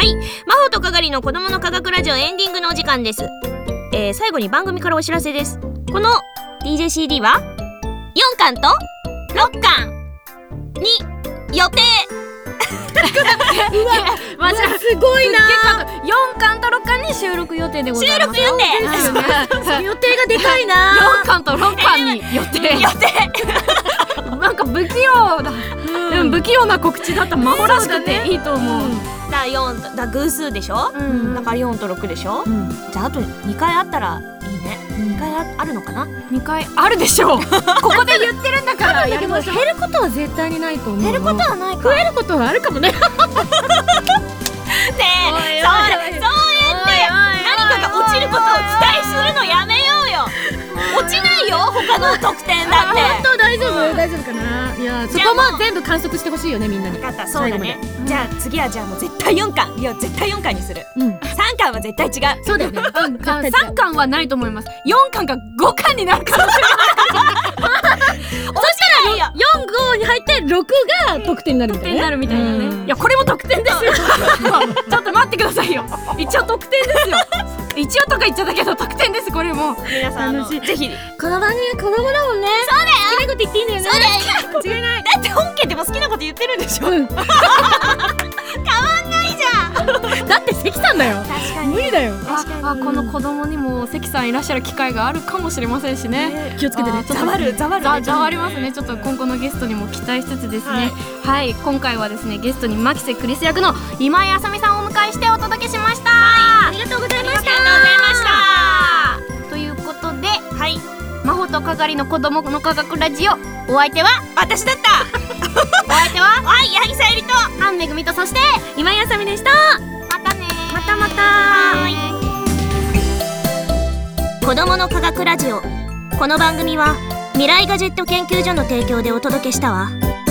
、魔法とかがりの子供の科学ラジオエンディングのお時間です。最後に番組からお知らせです。この DJCD は4巻と6巻に予定うわ、すごいな。4巻と6巻に収録予定でございます。 収録予定予定がでかいな。4巻と6巻に予定なんか不器用だ、でも不器用な告知だった。魔法らしくていいと思う。 だ4だ偶数でしょ、だから4と6でしょ、じゃああと2回あったらいいね。2回あるのかな。2回あるでしょうここで言ってるんだからやりましょう。 減ることは絶対にないと思う。 減ることはないか。 増えることはあるかもね。 ねえ、そうやって何かが落ちることを期待するのやめようよ。落ちないよ他の得点だって。 本当大丈夫かな。いや、そこも全部観測してほしいよね、みんなに。 分かった、そうだね。じゃあ次はもう絶対4巻。いや絶対4巻にする。3巻は絶対違う。 そうだよね。3巻はないと思います。4巻が5巻になるからそしたら4、5に入って6が得点になるみたいな。ね。いやこれも得点ですよ。ちょっと待ってくださいよ。一応得点ですよ。一応とか言っちゃったけど得点です。これも皆さんぜひ。 この番組は子供だもんね。そうだよ。好きなこと言っていいんだよね。 そうだよ。間違いない。だって本家でも好きなこと言ってるんでしょ。変わんないじゃん。だって関さんだよ。確かに無理だよ。この子供にも関さんいらっしゃる機会があるかもしれませんしね。気をつけてね。ざわりますね。ちょっと今後のゲストにも期待しつつですね。はい、今回はですねゲストに牧瀬クリス役の今井あさみさんをお迎えしてお届けしました。ありがとうございました。ということで、魔法とかがりの子供の科学ラジオ、お相手は私だった。お相手は矢作さゆりと安めぐみと、そして今井あさみでした。またね。また。子供の科学ラジオ。この番組は未来ガジェット研究所の提供でお届けしたわ。